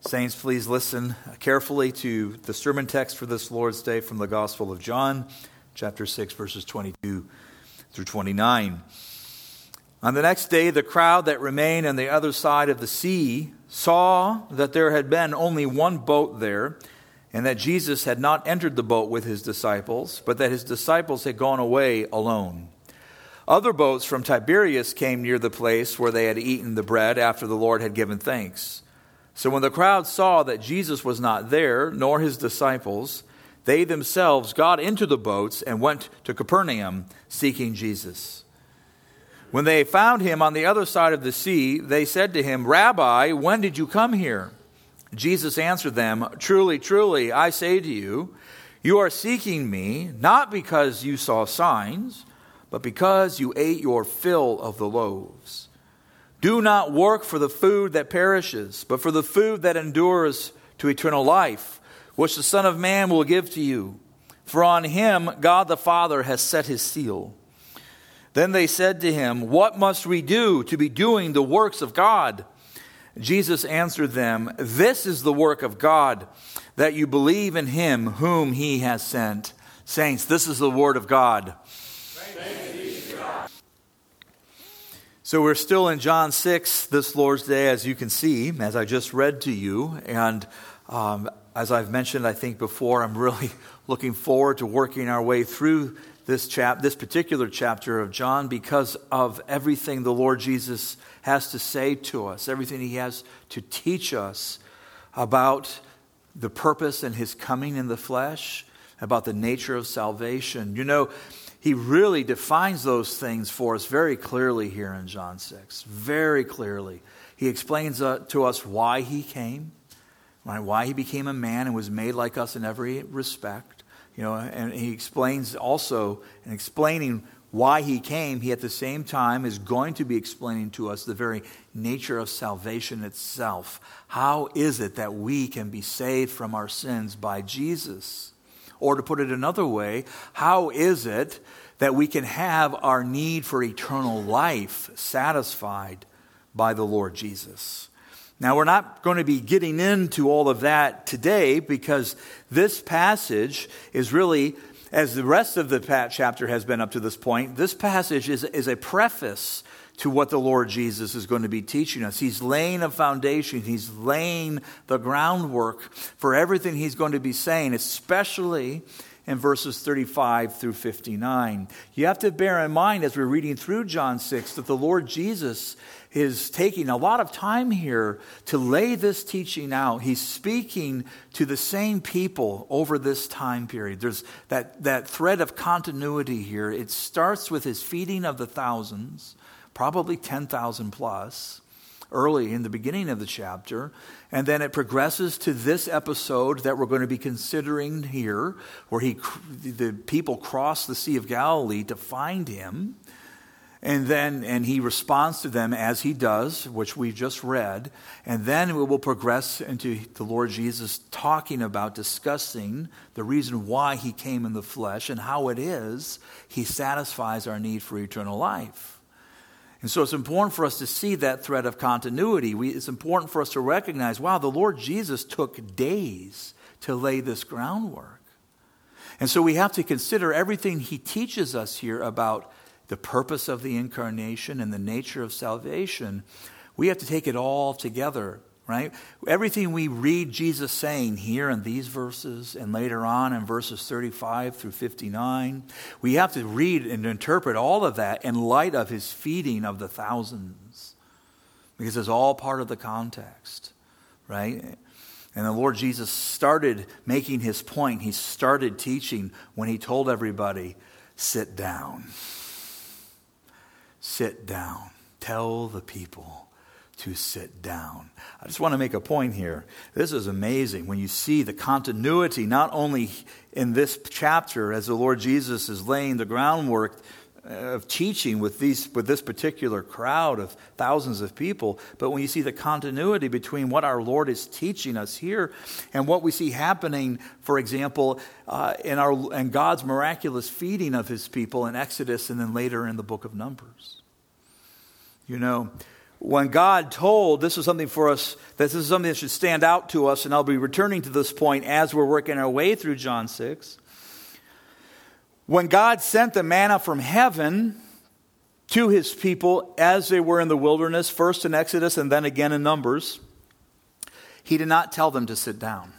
Saints, please listen carefully to the sermon text for this Lord's Day from the Gospel of John, chapter 6, verses 22 through 29. On the next day, the crowd that remained on the other side of the sea saw that there had been only one boat there, and that Jesus had not entered the boat with his disciples, but that his disciples had gone away alone. Other boats from Tiberias came near the place where they had eaten the bread after the Lord had given thanks. So when the crowd saw that Jesus was not there, nor his disciples, they themselves got into the boats and went to Capernaum, seeking Jesus. When they found him on the other side of the sea, they said to him, "Rabbi, when did you come here?" Jesus answered them, "Truly, truly, I say to you, you are seeking me, not because you saw signs, but because you ate your fill of the loaves. Do not work for the food that perishes, but for the food that endures to eternal life, which the Son of Man will give to you. For on him God the Father has set his seal." Then they said to him, "What must we do to be doing the works of God?" Jesus answered them, "This is the work of God, that you believe in him whom he has sent." Saints, this is the word of God. So we're still in John 6 this Lord's Day, as you can see, as I just read to you. And as I've mentioned, I think before, I'm really looking forward to working our way through this particular chapter of John, because of everything the Lord Jesus has to say to us, everything he has to teach us about the purpose and his coming in the flesh, about the nature of salvation. You know, he really defines those things for us very clearly here in John 6. Very clearly. He explains to us why he came, right? Why he became a man and was made like us in every respect. You know, and he explains also, in explaining why he came, he at the same time is going to be explaining to us the very nature of salvation itself. How is it that we can be saved from our sins by Jesus? Or to put it another way, how is it that we can have our need for eternal life satisfied by the Lord Jesus? Now, we're not going to be getting into all of that today, because this passage is really, as the rest of the chapter has been up to this point, this passage is a preface to what the Lord Jesus is going to be teaching us. He's laying a foundation. He's laying the groundwork for everything he's going to be saying, especially in verses 35 through 59. You have to bear in mind, as we're reading through John 6, that the Lord Jesus is taking a lot of time here to lay this teaching out. He's speaking to the same people over this time period. There's that thread of continuity here. It starts with his feeding of the thousands, probably 10,000 plus, early in the beginning of the chapter. And then it progresses to this episode that we're going to be considering here, where the people cross the Sea of Galilee to find him. And he responds to them as he does, which we just read. And then we will progress into the Lord Jesus discussing the reason why he came in the flesh and how it is he satisfies our need for eternal life. And so it's important for us to see that thread of continuity. It's important for us to recognize, wow, the Lord Jesus took days to lay this groundwork. And so we have to consider everything he teaches us here about the purpose of the incarnation and the nature of salvation. We have to take it all together, right? Everything we read Jesus saying here in these verses and later on in verses 35 through 59, we have to read and interpret all of that in light of his feeding of the thousands, because it's all part of the context, right? And the Lord Jesus started making his point. He started teaching when he told everybody, "Sit down. Sit down. Tell the people to sit down." I just want to make a point here. This is amazing when you see the continuity, not only in this chapter as the Lord Jesus is laying the groundwork of teaching with this particular crowd of thousands of people, but when you see the continuity between what our Lord is teaching us here and what we see happening, for example, in God's miraculous feeding of his people in Exodus and then later in the book of Numbers. You know, when God told, this is something for us, this is something that should stand out to us, and I'll be returning to this point as we're working our way through John 6. When God sent the manna from heaven to his people as they were in the wilderness, first in Exodus and then again in Numbers, he did not tell them to sit down.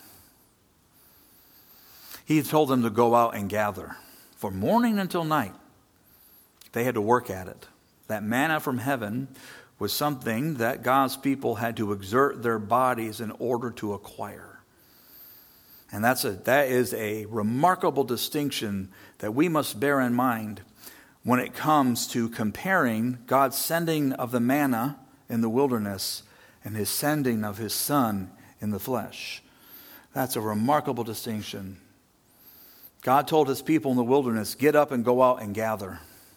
He told them to go out and gather. From morning until night, they had to work at it. That manna from heaven was something that God's people had to exert their bodies in order to acquire. And that is a remarkable distinction that we must bear in mind when it comes to comparing God's sending of the manna in the wilderness and his sending of his Son in the flesh. That's a remarkable distinction. God told his people in the wilderness, get up and go out and gather.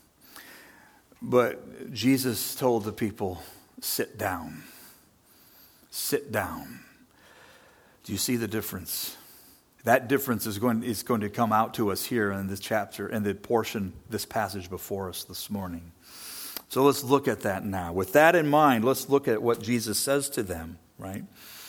But Jesus told the people, sit down. Sit down. Do you see the difference? That difference is going to come out to us here in this chapter, in the portion, this passage before us this morning. So let's look at that now. With that in mind, let's look at what Jesus says to them, right?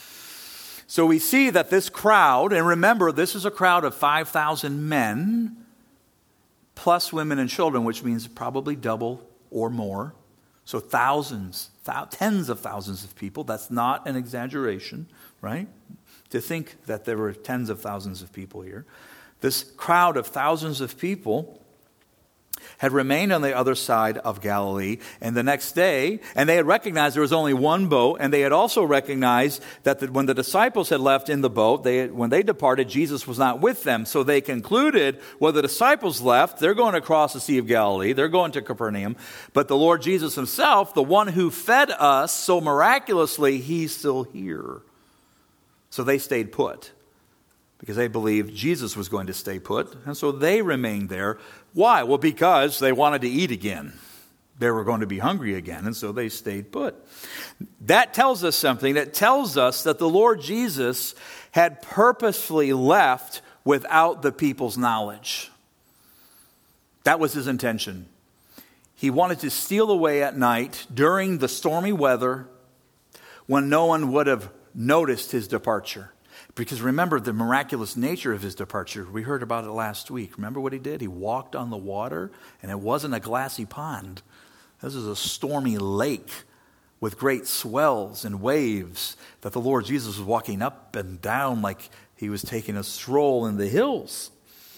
So we see that this crowd, and remember, this is a crowd of 5,000 men, plus women and children, which means probably double or more. So thousands, tens of thousands of people. That's not an exaggeration, right? To think that there were tens of thousands of people here. This crowd of thousands of people had remained on the other side of Galilee, and the next day, and they had recognized there was only one boat, and they had also recognized that when the disciples had left in the boat, when they departed, Jesus was not with them. So they concluded, well, the disciples left, they're going across the Sea of Galilee, they're going to Capernaum, but the Lord Jesus himself, the one who fed us so miraculously, he's still here. So they stayed put because they believed Jesus was going to stay put. And so they remained there. Why? Well, because they wanted to eat again. They were going to be hungry again. And so they stayed put. That tells us something. That tells us that the Lord Jesus had purposefully left without the people's knowledge. That was his intention. He wanted to steal away at night during the stormy weather when no one would have noticed his departure. Because remember the miraculous nature of his departure. We heard about it last week. Remember what he did? He walked on the water, and it wasn't a glassy pond. This is a stormy lake with great swells and waves that the Lord Jesus was walking up and down like he was taking a stroll in the hills.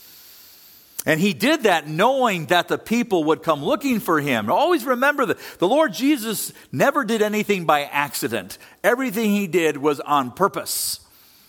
And he did that knowing that the people would come looking for him. Always remember that the Lord Jesus never did anything by accident. Everything he did was on purpose.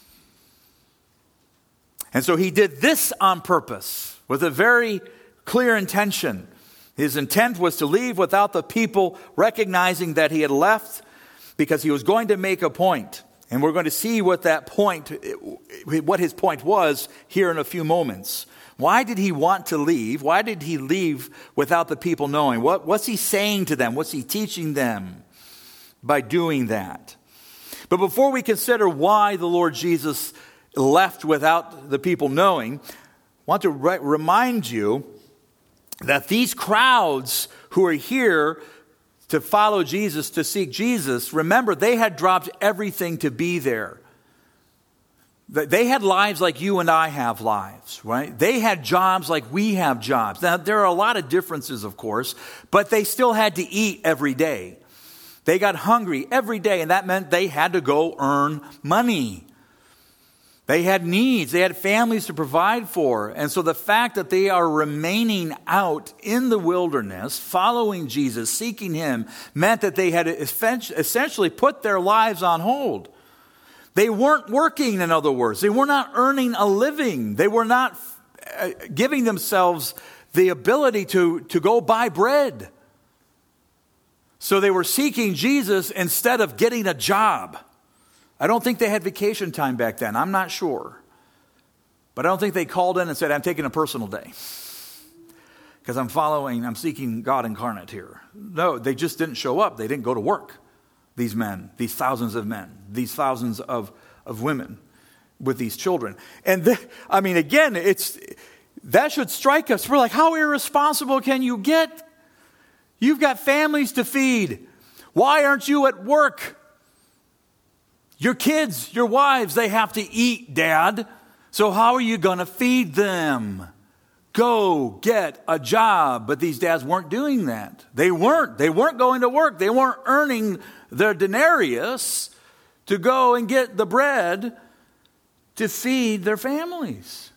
And so he did this on purpose with a very clear intention. His intent was to leave without the people recognizing that he had left because he was going to make a point. And we're going to see what his point was here in a few moments. Why did he want to leave? Why did he leave without the people knowing? What's he saying to them? What's he teaching them by doing that? But before we consider why the Lord Jesus left without the people knowing, I want to remind you that these crowds who are here to follow Jesus, to seek Jesus, remember, they had dropped everything to be there. They had lives like you and I have lives, right? They had jobs like we have jobs. Now, there are a lot of differences, of course, but they still had to eat every day. They got hungry every day, and that meant they had to go earn money. They had needs. They had families to provide for. And so the fact that they are remaining out in the wilderness, following Jesus, seeking him, meant that they had essentially put their lives on hold. They weren't working, in other words. They were not earning a living. They were not giving themselves the ability to go buy bread. So they were seeking Jesus instead of getting a job. I don't think they had vacation time back then. I'm not sure. But I don't think they called in and said, I'm taking a personal day because I'm seeking God incarnate here. No, they just didn't show up. They didn't go to work. These men, these thousands of men, these thousands of women with these children. And again, that should strike us. We're like, how irresponsible can you get? You've got families to feed. Why aren't you at work? Your kids, your wives, they have to eat, Dad. So how are you going to feed them? Go get a job. But these dads weren't doing that. They weren't going to work. They weren't earning their denarius to go and get the bread to feed their families.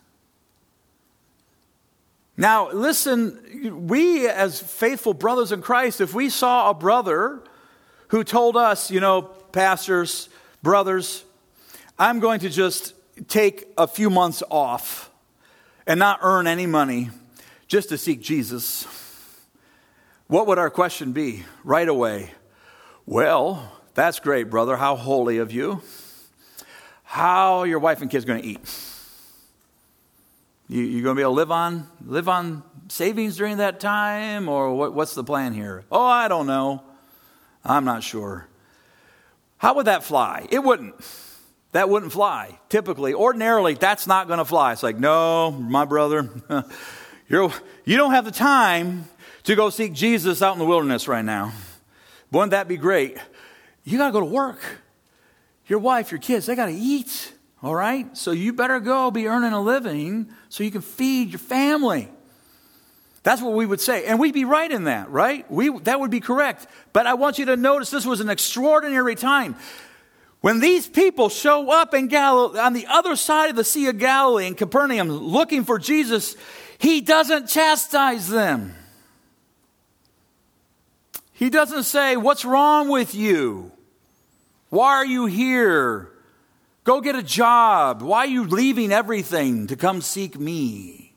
Now, listen, we as faithful brothers in Christ, if we saw a brother who told us, pastors, brothers, I'm going to just take a few months off and not earn any money just to seek Jesus, what would our question be right away? Well, that's great, brother. How holy of you. How are your wife and kids going to eat? You going to be able to live on savings during that time? Or what's the plan here? Oh, I don't know. I'm not sure. How would that fly? It wouldn't. That wouldn't fly. Typically, ordinarily, that's not going to fly. It's like, no, my brother, you don't have the time to go seek Jesus out in the wilderness right now. Wouldn't that be great? You got to go to work. Your wife, your kids, they got to eat. All right? So you better go be earning a living so you can feed your family. That's what we would say. And we'd be right in that, right? That would be correct. But I want you to notice this was an extraordinary time. When these people show up in Galilee, on the other side of the Sea of Galilee in Capernaum looking for Jesus, he doesn't chastise them. He doesn't say, what's wrong with you? Why are you here? Go get a job. Why are you leaving everything to come seek me?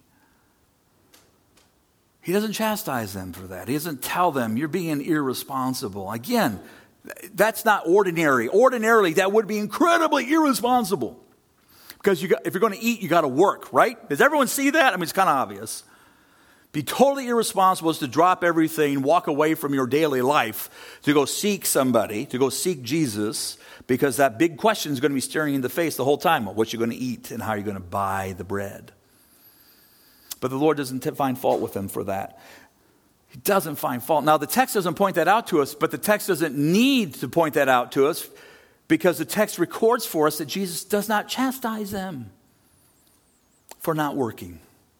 He doesn't chastise them for that. He doesn't tell them, you're being irresponsible. Again, that's not ordinary. Ordinarily, that would be incredibly irresponsible. Because if you're going to eat, you got to work, right? Does everyone see that? I mean, it's kind of obvious. Be totally irresponsible is to drop everything, walk away from your daily life, to go seek somebody, to go seek Jesus, because that big question is going to be staring you in the face the whole time. What you're going to eat and how you're going to buy the bread. But the Lord doesn't find fault with them for that. He doesn't find fault. Now, the text doesn't point that out to us, but the text doesn't need to point that out to us because the text records for us that Jesus does not chastise them for not working.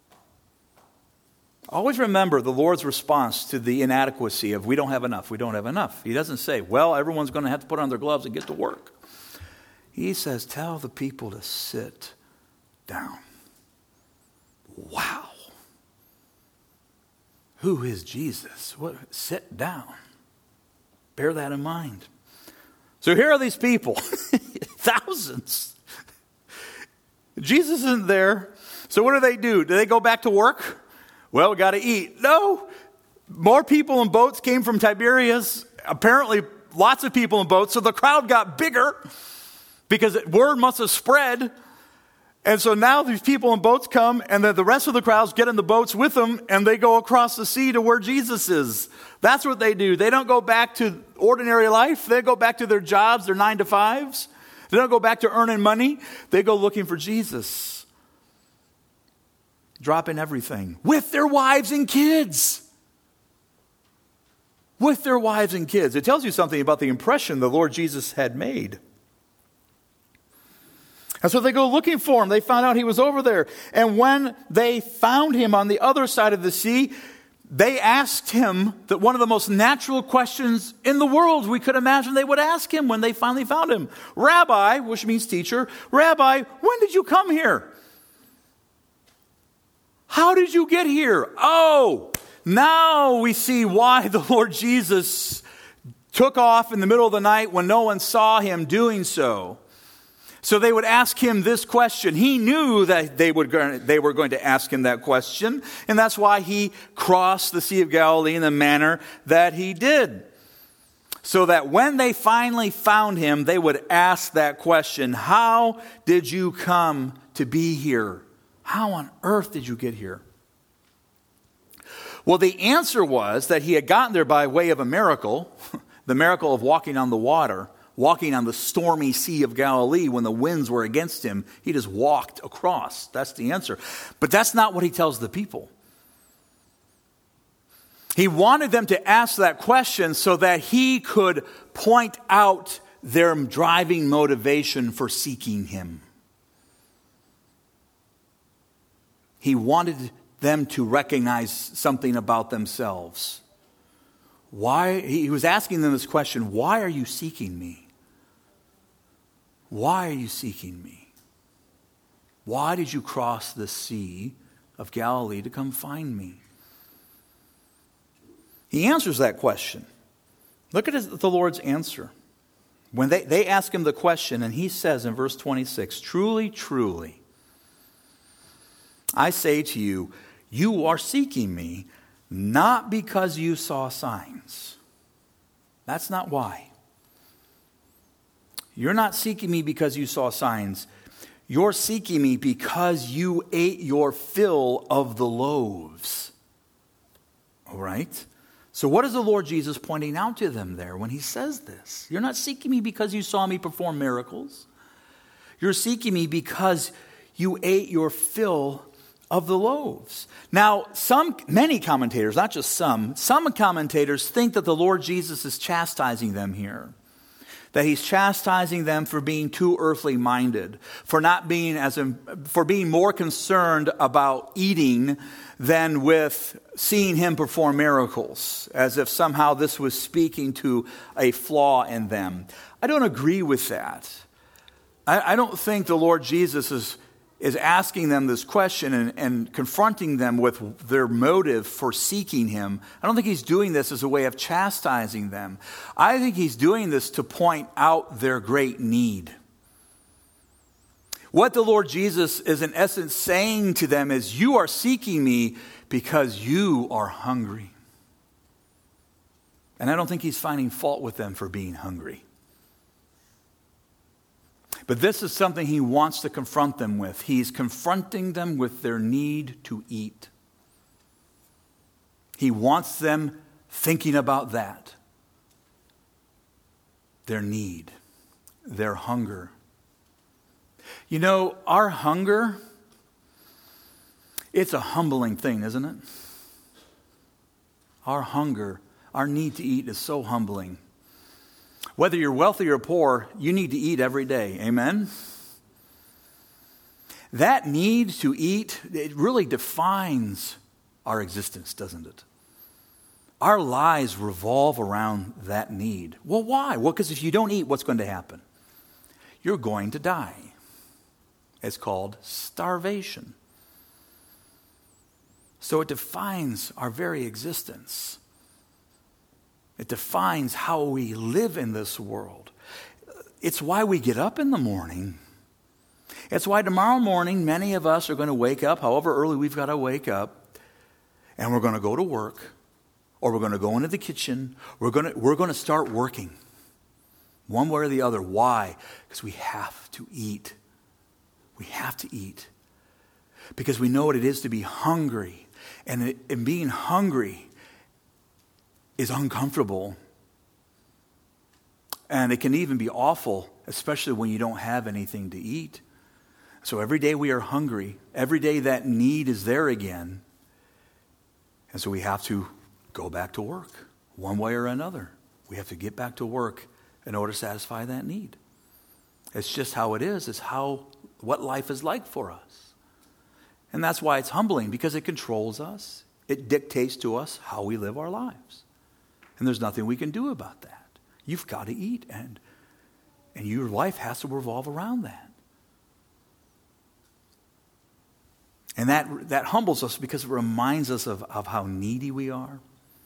Always remember the Lord's response to the inadequacy of we don't have enough, we don't have enough. He doesn't say, well, everyone's going to have to put on their gloves and get to work. He says, tell the people to sit down. Wow. Who is Jesus? Sit down. Bear that in mind. So here are these people, thousands. Jesus isn't there. So what do? Do they go back to work? Well, we got to eat. No. More people in boats came from Tiberias. Apparently, lots of people in boats. So the crowd got bigger because word must have spread. And so now these people in boats come, and then the rest of the crowds get in the boats with them, and they go across the sea to where Jesus is. That's what they do. They don't go back to ordinary life. They go back to their jobs, their 9-to-5s. They don't go back to earning money. They go looking for Jesus. Dropping everything with their wives and kids. With their wives and kids. It tells you something about the impression the Lord Jesus had made. And so they go looking for him. They found out he was over there. And when they found him on the other side of the sea, they asked him one of the most natural questions in the world we could imagine they would ask him when they finally found him. Rabbi, which means teacher, Rabbi, when did you come here? How did you get here? Oh, now we see why the Lord Jesus took off in the middle of the night when no one saw him doing so. So they would ask him this question. He knew that they were going to ask him that question, and that's why he crossed the Sea of Galilee in the manner that he did. So that when they finally found him, they would ask that question, how did you come to be here? How on earth did you get here? Well, the answer was that he had gotten there by way of a miracle, the miracle of walking on the water, walking on the stormy Sea of Galilee when the winds were against him. He just walked across. That's the answer. But that's not what he tells the people. He wanted them to ask that question so that he could point out their driving motivation for seeking him. He wanted them to recognize something about themselves. Why? He was asking them this question, why are you seeking me? Why are you seeking me? Why did you cross the Sea of Galilee to come find me? He answers that question. Look at the Lord's answer. When they ask him the question, and he says in verse 26, truly, truly, I say to you, you are seeking me not because you saw signs. That's not why. You're not seeking me because you saw signs. You're seeking me because you ate your fill of the loaves. All right? So what is the Lord Jesus pointing out to them there when he says this? You're not seeking me because you saw me perform miracles. You're seeking me because you ate your fill of the loaves. Now, many commentators, not just some commentators think that the Lord Jesus is chastising them here. That he's chastising them for being too earthly minded, for being more concerned about eating than with seeing him perform miracles, as if somehow this was speaking to a flaw in them. I don't agree with that. I don't think the Lord Jesus is asking them this question and confronting them with their motive for seeking him. I don't think he's doing this as a way of chastising them. I think he's doing this to point out their great need. What the Lord Jesus is in essence saying to them is, you are seeking me because you are hungry. And I don't think he's finding fault with them for being hungry. But this is something he wants to confront them with. He's confronting them with their need to eat. He wants them thinking about that. Their need, their hunger. You know, our hunger, it's a humbling thing, isn't it? Our hunger, our need to eat is so humbling. Whether you're wealthy or poor, you need to eat every day. Amen? That need to eat, it really defines our existence, doesn't it? Our lives revolve around that need. Well, why? Well, because if you don't eat, what's going to happen? You're going to die. It's called starvation. So it defines our very existence. It defines how we live in this world. It's why we get up in the morning. It's why tomorrow morning many of us are going to wake up, however early we've got to wake up, and we're going to go to work, or we're going to go into the kitchen. We're going to start working, one way or the other. Why? Because we have to eat. We have to eat because we know what it is to be hungry, and being hungry is uncomfortable, and it can even be awful, especially when you don't have anything to eat. So every day we are hungry. Every day that need is there again. And so we have to go back to work one way or another. We have to get back to work in order to satisfy that need. It's just how it is. It's what life is like for us. And that's why it's humbling, because it controls us. It dictates to us how we live our lives. And there's nothing we can do about that. You've got to eat, and your life has to revolve around that. And that humbles us because it reminds us of how needy we are,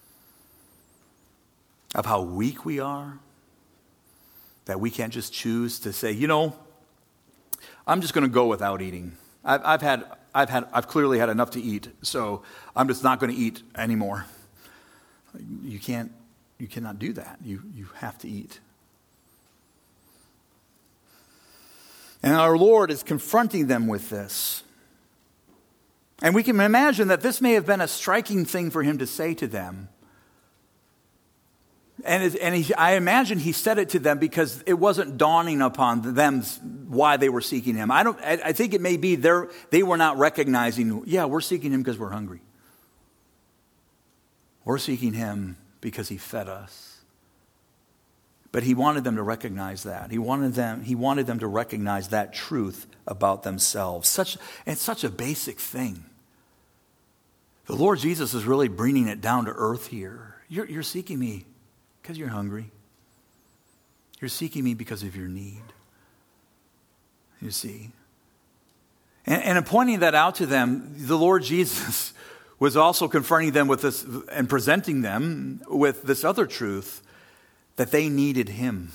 of how weak we are, that we can't just choose to say, I'm just going to go without eating. I've clearly had enough to eat, so I'm just not going to eat anymore. You cannot do that. You have to eat. And our Lord is confronting them with this. And we can imagine that this may have been a striking thing for him to say to them. I imagine he said it to them because it wasn't dawning upon them why they were seeking him. I think it may be they were not recognizing, we're seeking him because we're hungry. We're seeking him because he fed us. But he wanted them to recognize that. He wanted them to recognize that truth about themselves. It's such a basic thing. The Lord Jesus is really bringing it down to earth here. You're seeking me because you're hungry. You're seeking me because of your need. You see. And in pointing that out to them, the Lord Jesus was also confronting them with this and presenting them with this other truth, that they needed him.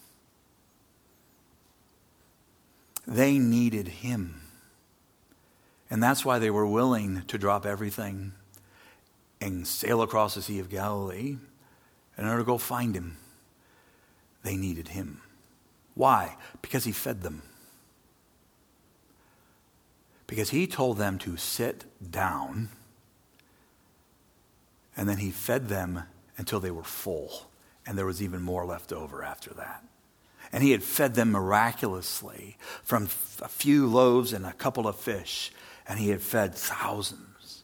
They needed him. And that's why they were willing to drop everything and sail across the Sea of Galilee in order to go find him. They needed him. Why? Because he fed them. Because he told them to sit down, and then he fed them until they were full, and there was even more left over after that. And he had fed them miraculously from a few loaves and a couple of fish, and he had fed thousands.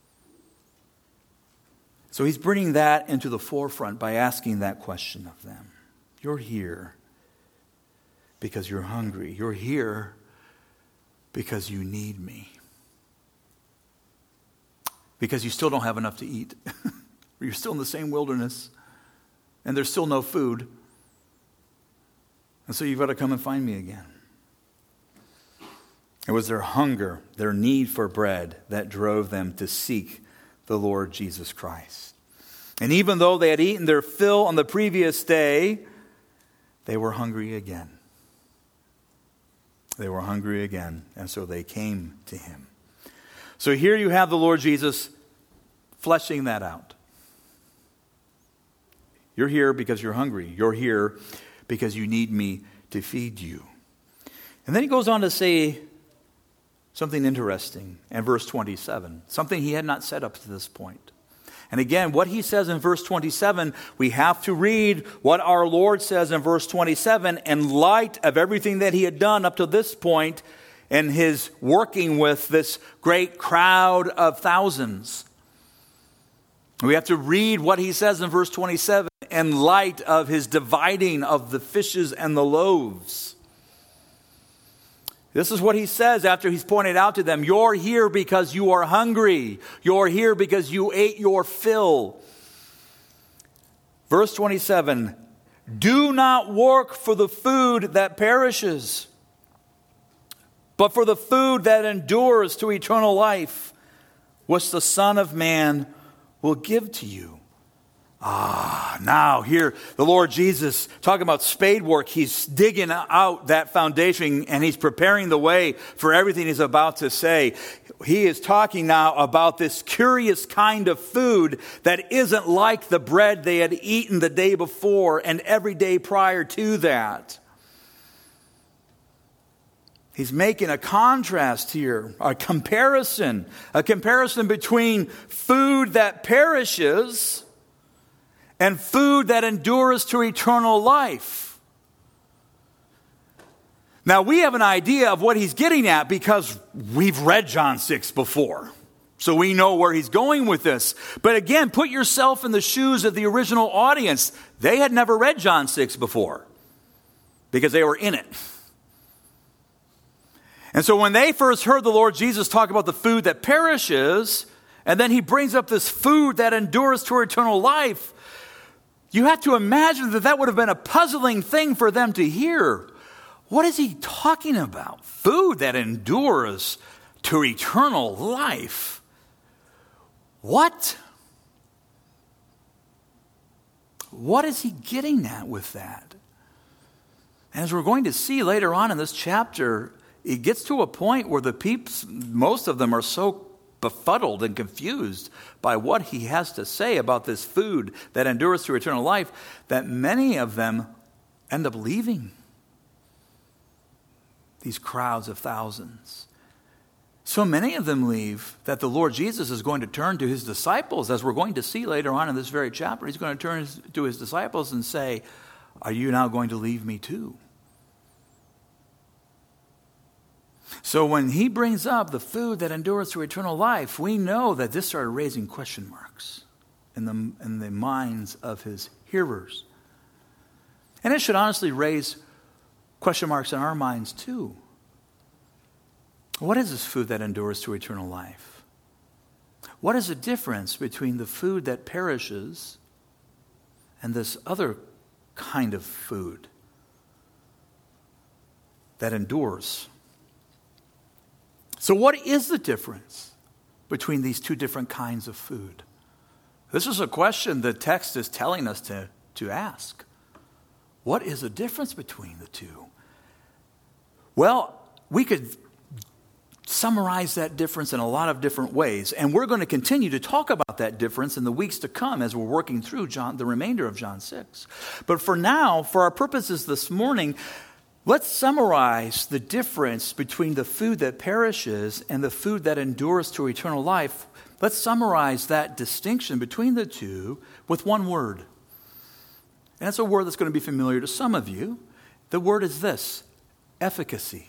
So he's bringing that into the forefront by asking that question of them. You're here because you're hungry. You're here because you need me. Because you still don't have enough to eat. You're still in the same wilderness. And there's still no food. And so you've got to come and find me again. It was their hunger, their need for bread that drove them to seek the Lord Jesus Christ. And even though they had eaten their fill on the previous day, they were hungry again. They were hungry again, and so they came to him. So here you have the Lord Jesus fleshing that out. You're here because you're hungry. You're here because you need me to feed you. And then he goes on to say something interesting in verse 27, something he had not said up to this point. And again, what he says in verse 27, we have to read what our Lord says in verse 27 in light of everything that he had done up to this point in his working with this great crowd of thousands. We have to read what he says in verse 27 in light of his dividing of the fishes and the loaves. This is what he says after he's pointed out to them. You're here because you are hungry. You're here because you ate your fill. Verse 27, do not work for the food that perishes, but for the food that endures to eternal life, which the Son of Man will give to you. Now here the Lord Jesus, talking about spade work, he's digging out that foundation and he's preparing the way for everything he's about to say. He is talking now about this curious kind of food that isn't like the bread they had eaten the day before and every day prior to that. He's making a contrast here, a comparison between food that perishes and food that endures to eternal life. Now, we have an idea of what he's getting at because we've read John 6 before. So we know where he's going with this. But again, put yourself in the shoes of the original audience. They had never read John 6 before because they were in it. And so when they first heard the Lord Jesus talk about the food that perishes, and then he brings up this food that endures to eternal life, you have to imagine that would have been a puzzling thing for them to hear. What is he talking about? Food that endures to eternal life. What? What is he getting at with that? And as we're going to see later on in this chapter, it gets to a point where the peeps, most of them are so befuddled and confused by what he has to say about this food that endures to eternal life, that many of them end up leaving these crowds of thousands. So many of them leave that the Lord Jesus is going to turn to his disciples, as we're going to see later on in this very chapter. He's going to turn to his disciples and say, are you now going to leave me too? So when he brings up the food that endures to eternal life, we know that this started raising question marks. in the minds of his hearers. And it should honestly raise question marks in our minds too. What is this food that endures to eternal life? What is the difference between the food that perishes and this other kind of food that endures? So what is the difference between these two different kinds of food? This is a question the text is telling us to ask. What is the difference between the two? Well, we could summarize that difference in a lot of different ways, and we're going to continue to talk about that difference in the weeks to come as we're working through the remainder of John 6. But for now, for our purposes this morning, let's summarize the difference between the food that perishes and the food that endures to eternal life. Let's summarize that distinction between the two with one word. And it's a word that's going to be familiar to some of you. The word is this: efficacy.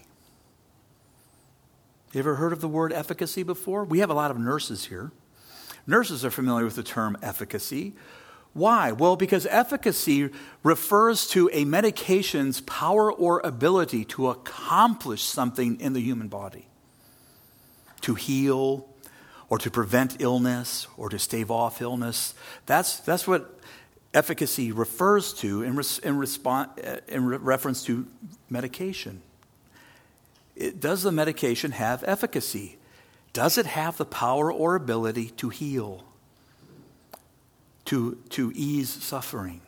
You ever heard of the word efficacy before? We have a lot of nurses here. Nurses are familiar with the term efficacy. Why? Well, because efficacy refers to a medication's power or ability to accomplish something in the human body. To heal, or to prevent illness, or to stave off illness. That's what efficacy refers to in reference to medication. Does the medication have efficacy? Does it have the power or ability to heal? To ease suffering?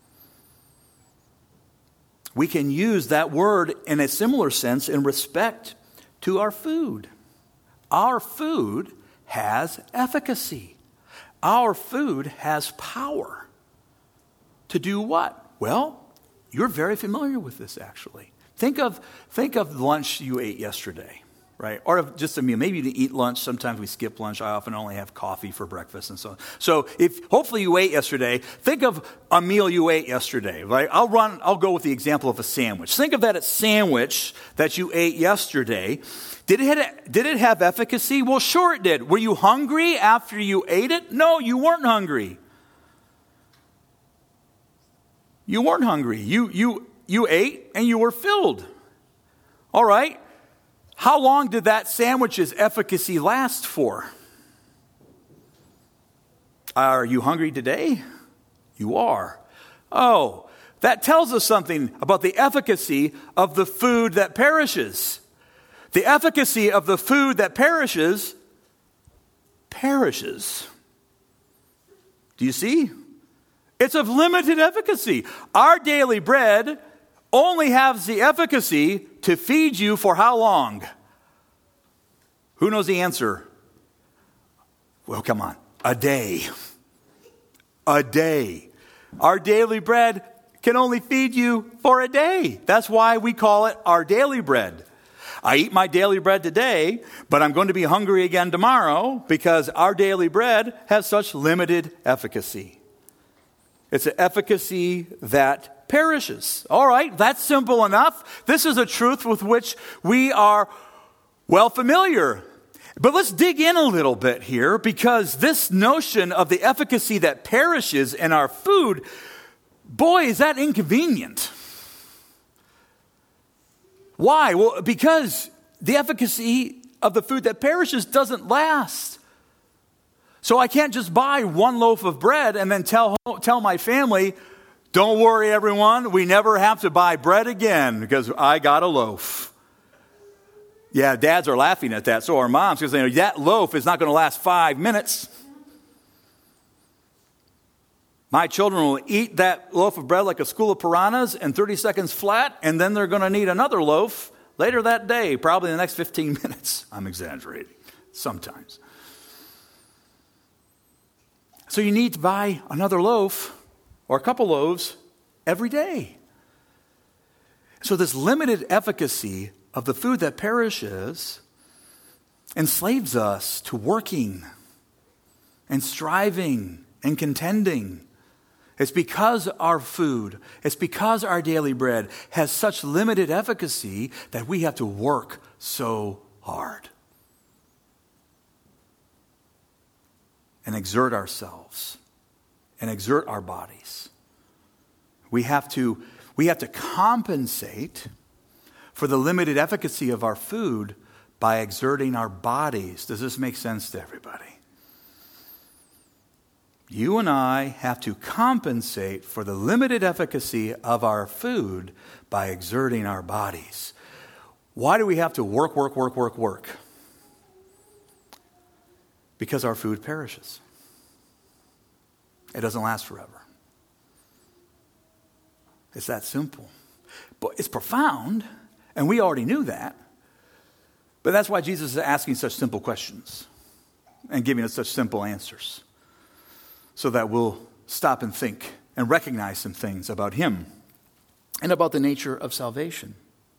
We can use that word in a similar sense in respect to our food. Our food has efficacy. Our food has power. To do what? Well, you're very familiar with this, actually. Think of lunch you ate yesterday, right? Or just a meal. Maybe you didn't eat lunch. Sometimes we skip lunch. I often only have coffee for breakfast and so on. So hopefully you ate yesterday. Think of a meal you ate yesterday, right? I'll go with the example of a sandwich. Think of that sandwich that you ate yesterday. Did it have efficacy? Well, sure it did. Were you hungry after you ate it? No, you weren't hungry. You weren't hungry. You ate and you were filled. All right. How long did that sandwich's efficacy last for? Are you hungry today? You are. Oh, that tells us something about the efficacy of the food that perishes. The efficacy of the food that perishes. Do you see? It's of limited efficacy. Our daily bread only has the efficacy to feed you for how long? Who knows the answer? Well, come on. A day. A day. Our daily bread can only feed you for a day. That's why we call it our daily bread. I eat my daily bread today, but I'm going to be hungry again tomorrow because our daily bread has such limited efficacy. It's an efficacy that perishes. All right, that's simple enough. This is a truth with which we are well familiar. But let's dig in a little bit here, because this notion of the efficacy that perishes in our food, boy, is that inconvenient. Why? Well, because the efficacy of the food that perishes doesn't last. So I can't just buy one loaf of bread and then tell my family, don't worry everyone, we never have to buy bread again because I got a loaf. Yeah, dads are laughing at that, so are moms, because they know that loaf is not going to last 5 minutes. My children will eat that loaf of bread like a school of piranhas in 30 seconds flat, and then they're going to need another loaf later that day, probably in the next 15 minutes. I'm exaggerating sometimes. So you need to buy another loaf or a couple loaves every day. So this limited efficacy of the food that perishes enslaves us to working and striving and contending. It's because our food, it's because our daily bread has such limited efficacy that we have to work so hard and exert ourselves and exert our bodies. We have to compensate for the limited efficacy of our food by exerting our bodies. Does this make sense to everybody? You and I have to compensate for the limited efficacy of our food by exerting our bodies. Why do we have to work? Because our food perishes. It doesn't last forever. It's that simple. But it's profound, and we already knew that. But that's why Jesus is asking such simple questions and giving us such simple answers, so that we'll stop and think and recognize some things about him and about the nature of salvation.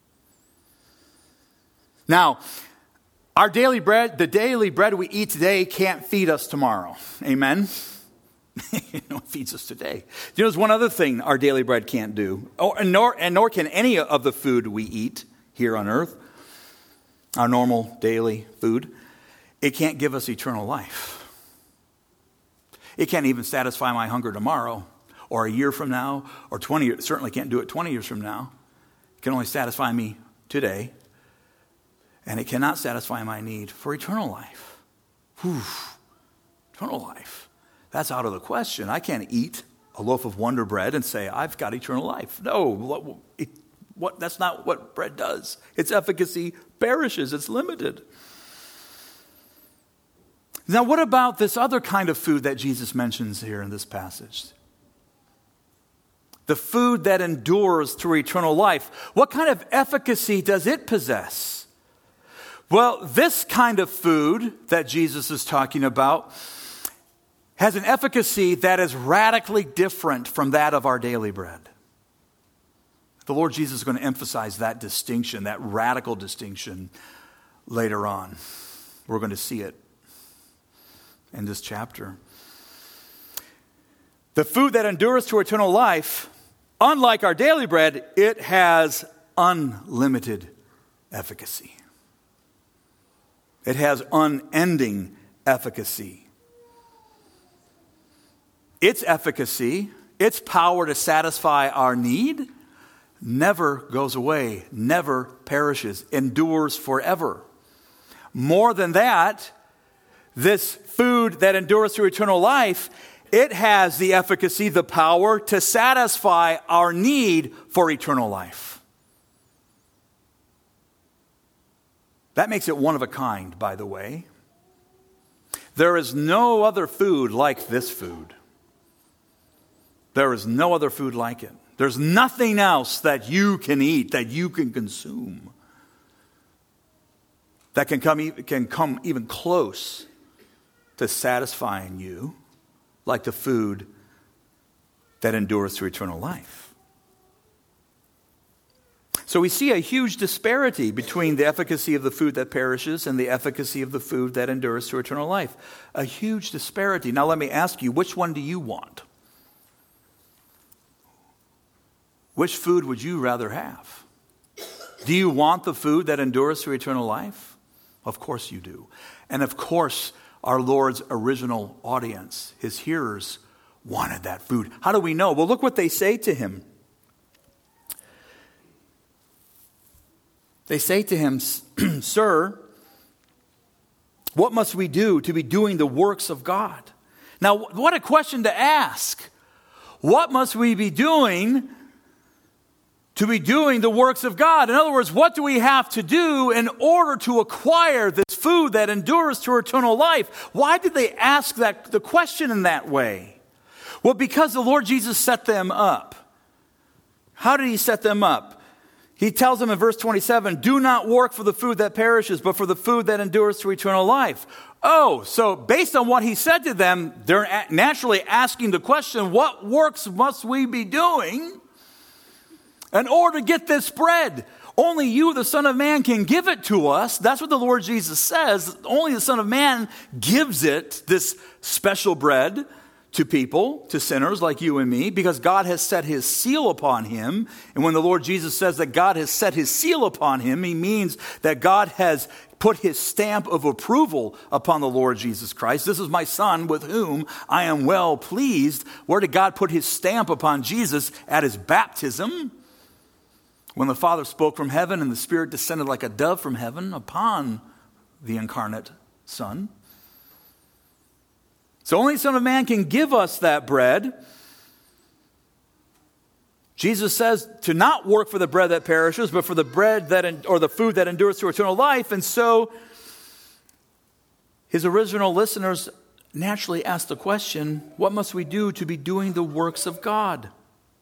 Now, our daily bread, the daily bread we eat today can't feed us tomorrow. Amen? It feeds us today. There's one other thing our daily bread can't do, nor can any of the food we eat here on earth, our normal daily food. It can't give us eternal life. It can't even satisfy my hunger tomorrow, or a year from now, or 20 years. It certainly can't do it 20 years from now. It can only satisfy me today. And it cannot satisfy my need for eternal life. Whew. Eternal life. That's out of the question. I can't eat a loaf of Wonder Bread and say, I've got eternal life. No, that's not what bread does. Its efficacy perishes. It's limited. Now, what about this other kind of food that Jesus mentions here in this passage? The food that endures through eternal life. What kind of efficacy does it possess? Well, this kind of food that Jesus is talking about has an efficacy that is radically different from that of our daily bread. The Lord Jesus is going to emphasize that distinction, that radical distinction, later on. We're going to see it in this chapter. The food that endures to eternal life, unlike our daily bread, it has unlimited efficacy. It has unending efficacy. Its efficacy, its power to satisfy our need, never goes away, never perishes, endures forever. More than that, this food that endures through eternal life, it has the efficacy, the power to satisfy our need for eternal life. That makes it one of a kind, by the way. There is no other food like this food. There is no other food like it. There's nothing else that you can eat, that you can consume, that can come even close to satisfying you like the food that endures through eternal life. So we see a huge disparity between the efficacy of the food that perishes and the efficacy of the food that endures through eternal life. A huge disparity. Now let me ask you, which one do you want? Which food would you rather have? Do you want the food that endures through eternal life? Of course you do. And of course, our Lord's original audience, his hearers, wanted that food. How do we know? Well, look what they say to him. They say to him, Sir, what must we do to be doing the works of God? Now, what a question to ask. What must we be doing to be doing the works of God? In other words, what do we have to do in order to acquire this food that endures to eternal life? Why did they ask the question in that way? Well, because the Lord Jesus set them up. How did he set them up? He tells them in verse 27, do not work for the food that perishes, but for the food that endures to eternal life. Oh, so based on what he said to them, they're naturally asking the question, what works must we be doing in order to get this bread? Only you, the Son of Man, can give it to us. That's what the Lord Jesus says. Only the Son of Man gives it, this special bread, to people, to sinners like you and me, because God has set his seal upon him. And when the Lord Jesus says that God has set his seal upon him, he means that God has put his stamp of approval upon the Lord Jesus Christ. This is my Son with whom I am well pleased. Where did God put his stamp upon Jesus? At his baptism, when the Father spoke from heaven and the Spirit descended like a dove from heaven upon the incarnate Son. So only the Son of Man can give us that bread. Jesus says to not work for the bread that perishes, but for the bread or the food that endures to eternal life. And so his original listeners naturally asked the question, what must we do to be doing the works of God?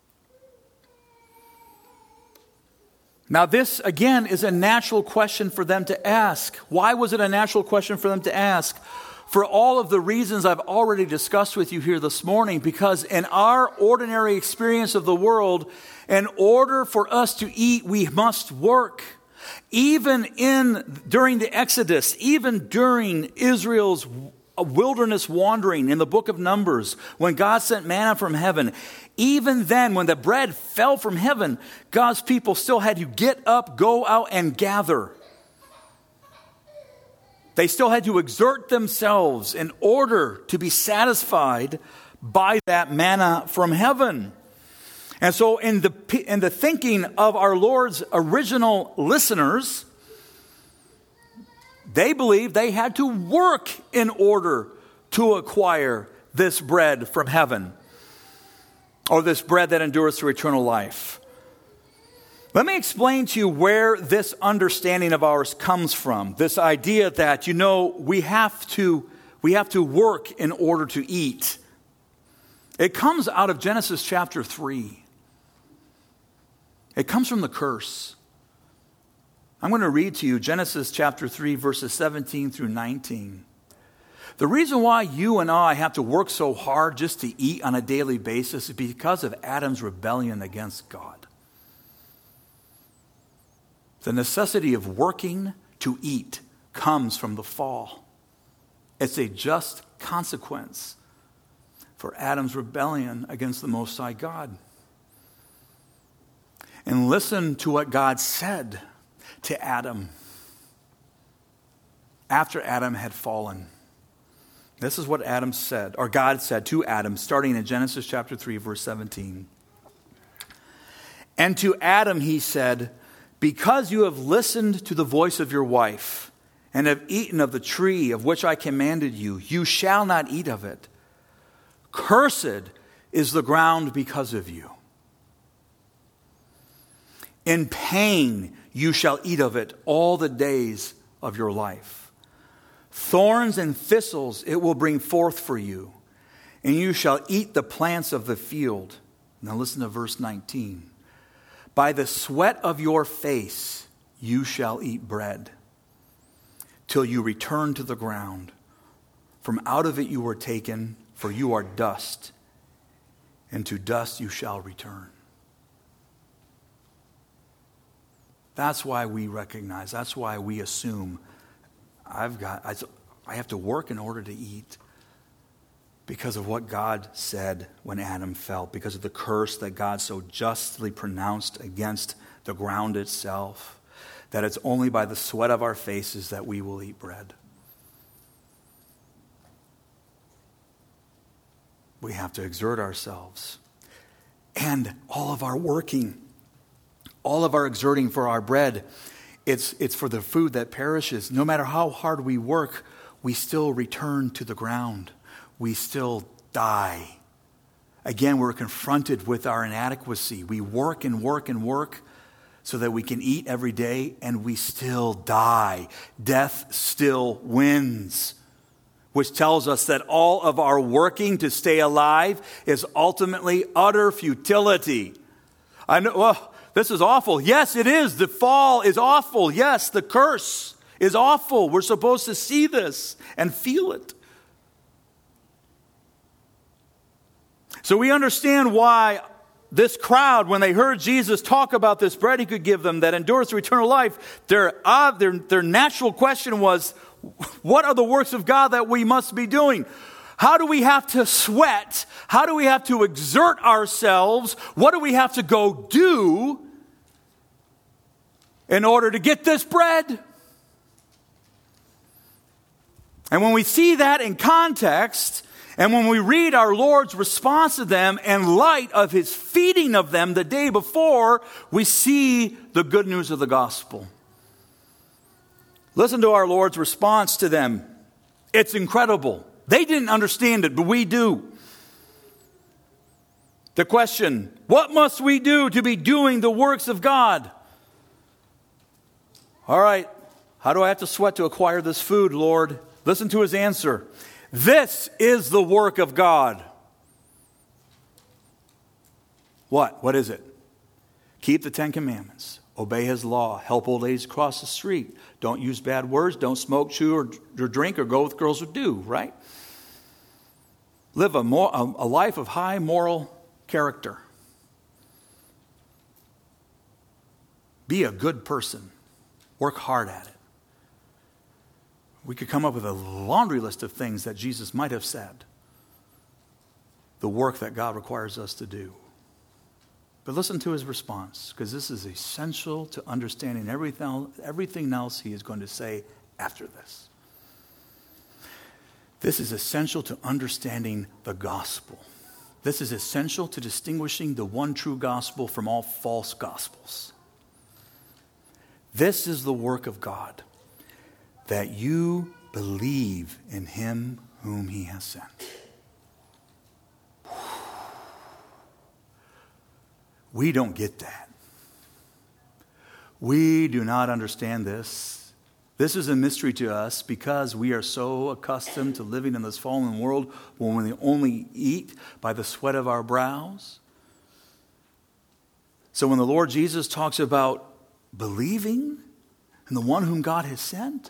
Now this, again, is a natural question for them to ask. Why was it a natural question for them to ask? For all of the reasons I've already discussed with you here this morning, because in our ordinary experience of the world, in order for us to eat, we must work. Even during the Exodus, even during Israel's wilderness wandering in the book of Numbers, when God sent manna from heaven, even then, when the bread fell from heaven, God's people still had to get up, go out, and gather. They still had to exert themselves in order to be satisfied by that manna from heaven. And so in the thinking of our Lord's original listeners, they believed they had to work in order to acquire this bread from heaven, or this bread that endures to eternal life. Let me explain to you where this understanding of ours comes from. This idea that, we have to work in order to eat. It comes out of Genesis chapter 3. It comes from the curse. I'm going to read to you Genesis chapter 3, verses 17 through 19. The reason why you and I have to work so hard just to eat on a daily basis is because of Adam's rebellion against God. The necessity of working to eat comes from the fall. It's a just consequence for Adam's rebellion against the Most High God. And listen to what God said to Adam after Adam had fallen. This is what Adam said, or God said to Adam, starting in Genesis chapter 3, verse 17. And to Adam he said, because you have listened to the voice of your wife and have eaten of the tree of which I commanded you, you shall not eat of it. Cursed is the ground because of you. In pain you shall eat of it all the days of your life. Thorns and thistles it will bring forth for you, and you shall eat the plants of the field. Now listen to verse 19. By the sweat of your face you shall eat bread, till you return to the ground. From out of it you were taken, for you are dust, and to dust you shall return. That's why we recognize, that's why we assume, I have to work in order to eat. Because of what God said when Adam fell, because of the curse that God so justly pronounced against the ground itself, that it's only by the sweat of our faces that we will eat bread. We have to exert ourselves. And all of our working, all of our exerting for our bread, it's for the food that perishes. No matter how hard we work, we still return to the ground. We still die. Again, we're confronted with our inadequacy. We work and work and work so that we can eat every day, and we still die. Death still wins, which tells us that all of our working to stay alive is ultimately utter futility. I know, well, this is awful. Yes, it is. The fall is awful. Yes, the curse is awful. We're supposed to see this and feel it. So we understand why this crowd, when they heard Jesus talk about this bread he could give them that endures to eternal life, their natural question was, what are the works of God that we must be doing? How do we have to sweat? How do we have to exert ourselves? What do we have to go do in order to get this bread? And when we see that in context, and when we read our Lord's response to them in light of his feeding of them the day before, we see the good news of the gospel. Listen to our Lord's response to them. It's incredible. They didn't understand it, but we do. The question, what must we do to be doing the works of God? All right, how do I have to sweat to acquire this food, Lord? Listen to his answer. This is the work of God. What? What is it? Keep the 10 Commandments. Obey his law. Help old age cross the street. Don't use bad words. Don't smoke, chew, or drink, or go with girls who do, right? Live a life of high moral character. Be a good person. Work hard at it. We could come up with a laundry list of things that Jesus might have said. The work that God requires us to do. But listen to his response, because this is essential to understanding everything else he is going to say after this. This is essential to understanding the gospel. This is essential to distinguishing the one true gospel from all false gospels. This is the work of God, that you believe in him whom he has sent. We don't get that. We do not understand this. This is a mystery to us because we are so accustomed to living in this fallen world when we only eat by the sweat of our brows. So when the Lord Jesus talks about believing in the one whom God has sent,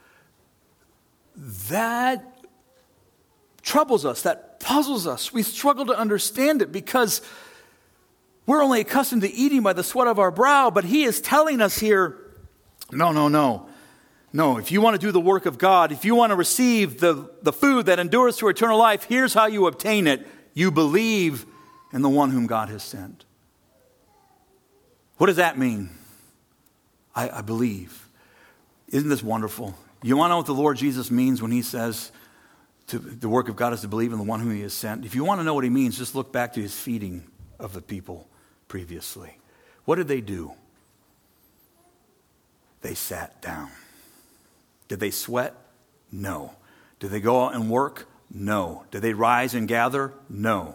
that troubles us, that puzzles us. We struggle to understand it because we're only accustomed to eating by the sweat of our brow, but he is telling us here, no. If you want to do the work of God, if you want to receive the food that endures to eternal life, here's how you obtain it. You believe in the one whom God has sent. What does that mean? I believe. Isn't this wonderful? You want to know what the Lord Jesus means when he says the work of God is to believe in the one whom he has sent? If you want to know what he means, just look back to his feeding of the people previously. What did they do? They sat down. Did they sweat? No. Did they go out and work? No. Did they rise and gather? No.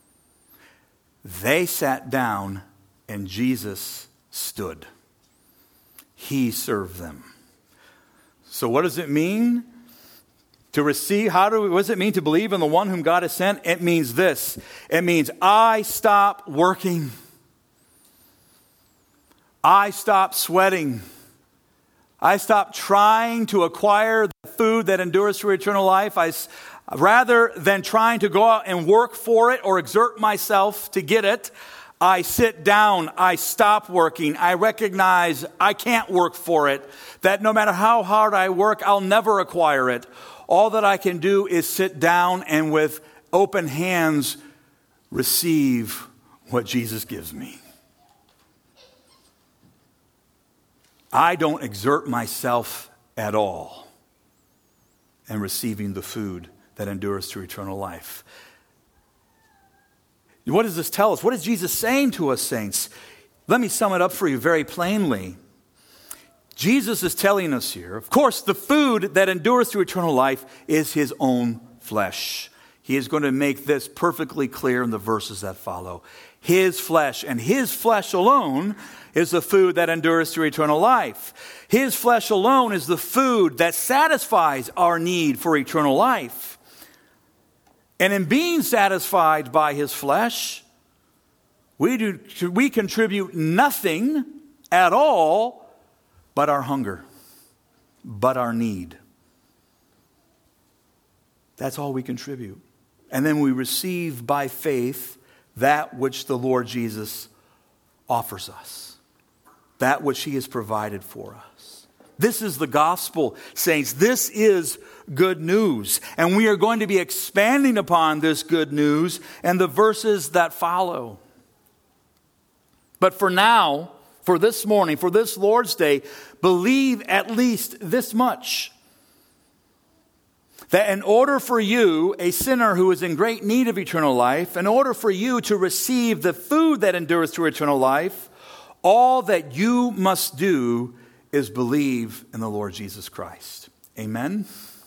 They sat down and Jesus stood. He served them. So what does it mean to receive? What does it mean to believe in the one whom God has sent? It means this. It means I stop working. I stop sweating. I stop trying to acquire the food that endures to eternal life. Rather than trying to go out and work for it or exert myself to get it, I sit down, I stop working, I recognize I can't work for it, that no matter how hard I work, I'll never acquire it. All that I can do is sit down and with open hands receive what Jesus gives me. I don't exert myself at all in receiving the food that endures to eternal life. What does this tell us? What is Jesus saying to us, saints? Let me sum it up for you very plainly. Jesus is telling us here, of course, the food that endures to eternal life is his own flesh. He is going to make this perfectly clear in the verses that follow. His flesh, and his flesh alone, is the food that endures to eternal life. His flesh alone is the food that satisfies our need for eternal life. And in being satisfied by his flesh, we contribute nothing at all but our hunger, but our need. That's all we contribute. And then we receive by faith that which the Lord Jesus offers us, that which he has provided for us. This is the gospel, saints. This is good news. And we are going to be expanding upon this good news and the verses that follow. But for now, for this morning, for this Lord's Day, believe at least this much. That in order for you, a sinner who is in great need of eternal life, in order for you to receive the food that endures to eternal life, all that you must do is believe in the Lord Jesus Christ. Amen?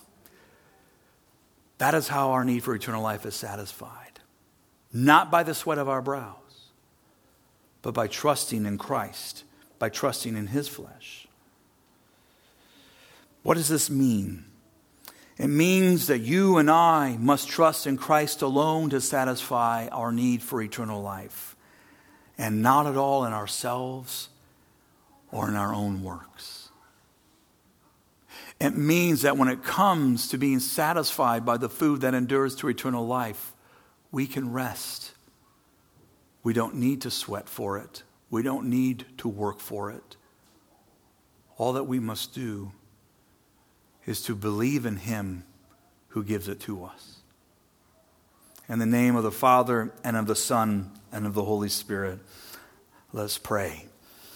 That is how our need for eternal life is satisfied. Not by the sweat of our brows, but by trusting in Christ, by trusting in His flesh. What does this mean? It means that you and I must trust in Christ alone to satisfy our need for eternal life, and not at all in ourselves or in our own works. It means that when it comes to being satisfied by the food that endures to eternal life, we can rest. We don't need to sweat for it. We don't need to work for it. All that we must do is to believe in Him who gives it to us. In the name of the Father, and of the Son, and of the Holy Spirit, let's pray.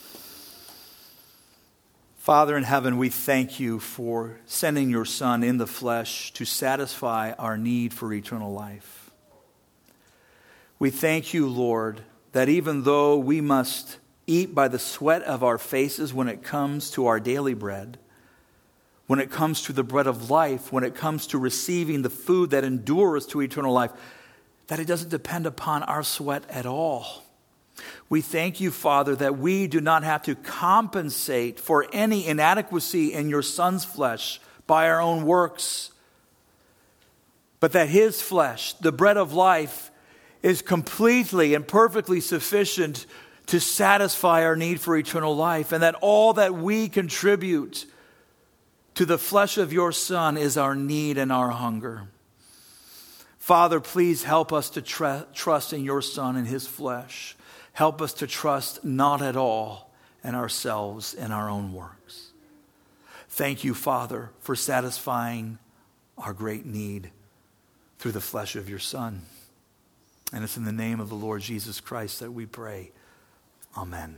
Father in heaven, we thank you for sending your Son in the flesh to satisfy our need for eternal life. We thank you, Lord, that even though we must eat by the sweat of our faces when it comes to our daily bread, when it comes to the bread of life, when it comes to receiving the food that endures to eternal life, that it doesn't depend upon our sweat at all. We thank you, Father, that we do not have to compensate for any inadequacy in your Son's flesh by our own works, but that His flesh, the bread of life, is completely and perfectly sufficient to satisfy our need for eternal life, and that all that we contribute to the flesh of your Son is our need and our hunger. Father, please help us to trust in your Son and His flesh. Help us to trust not at all in ourselves and our own works. Thank you, Father, for satisfying our great need through the flesh of your Son. And it's in the name of the Lord Jesus Christ that we pray. Amen.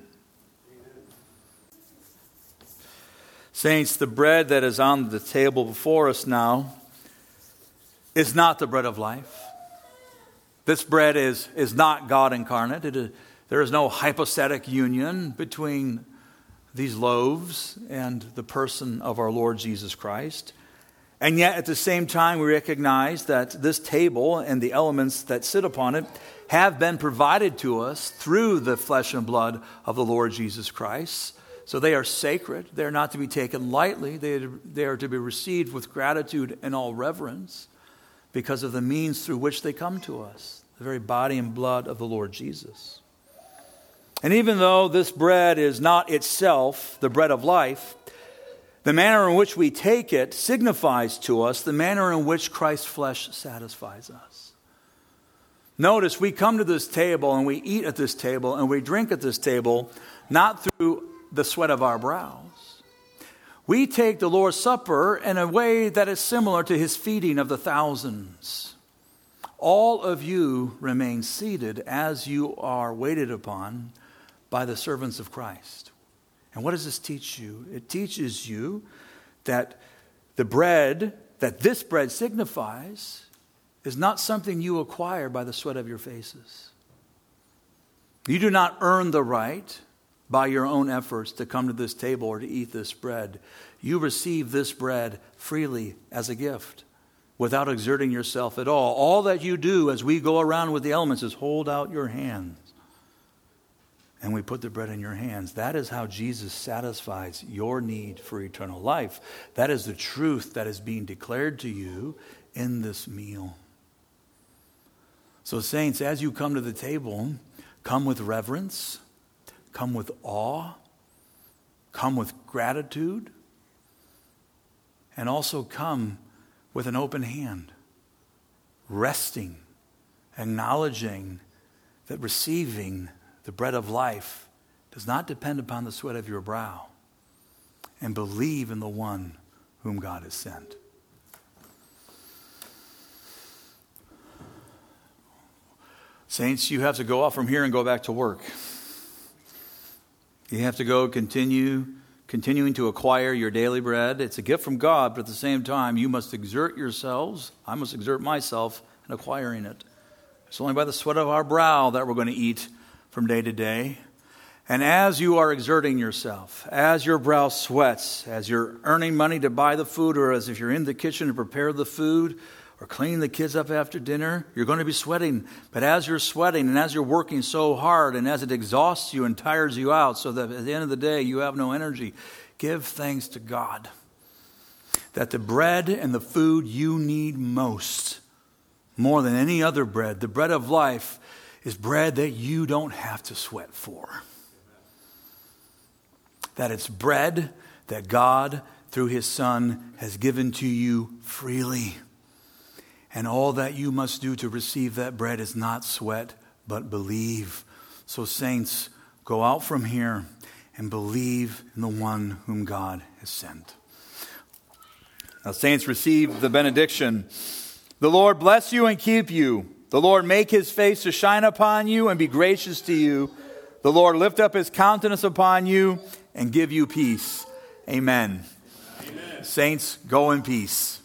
Saints, the bread that is on the table before us now is not the bread of life. This bread is not God incarnate. There is no hypostatic union between these loaves and the person of our Lord Jesus Christ. And yet, at the same time, we recognize that this table and the elements that sit upon it have been provided to us through the flesh and blood of the Lord Jesus Christ. So they are sacred. They are not to be taken lightly. They are to be received with gratitude and all reverence because of the means through which they come to us, the very body and blood of the Lord Jesus. And even though this bread is not itself the bread of life, the manner in which we take it signifies to us the manner in which Christ's flesh satisfies us. Notice we come to this table and we eat at this table and we drink at this table not through the sweat of our brows. We take the Lord's Supper in a way that is similar to His feeding of the thousands. All of you remain seated as you are waited upon by the servants of Christ. And what does this teach you? It teaches you that the bread, that this bread signifies, is not something you acquire by the sweat of your faces. You do not earn the right by your own efforts to come to this table or to eat this bread. You receive this bread freely as a gift, without exerting yourself at all. All that you do as we go around with the elements is hold out your hands. And we put the bread in your hands. That is how Jesus satisfies your need for eternal life. That is the truth that is being declared to you in this meal. So, saints, as you come to the table, come with reverence, come with awe, come with gratitude, and also come with an open hand, resting, acknowledging that receiving the bread of life does not depend upon the sweat of your brow. and believe in the one whom God has sent. Saints, you have to go off from here and go back to work. You have to go continuing to acquire your daily bread. It's a gift from God, but at the same time, you must exert yourselves. I must exert myself in acquiring it. It's only by the sweat of our brow that we're going to eat from day to day. And as you are exerting yourself, as your brow sweats, as you're earning money to buy the food, or as if you're in the kitchen to prepare the food, or cleaning the kids up after dinner, you're going to be sweating. But as you're sweating and as you're working so hard and as it exhausts you and tires you out so that at the end of the day you have no energy, give thanks to God that the bread and the food you need most, more than any other bread, the bread of life, is bread that you don't have to sweat for. That it's bread that God, through His Son, has given to you freely. And all that you must do to receive that bread is not sweat, but believe. So saints, go out from here and believe in the one whom God has sent. Now saints, receive the benediction. The Lord bless you and keep you. The Lord make His face to shine upon you and be gracious to you. The Lord lift up His countenance upon you and give you peace. Amen. Amen. Saints, go in peace.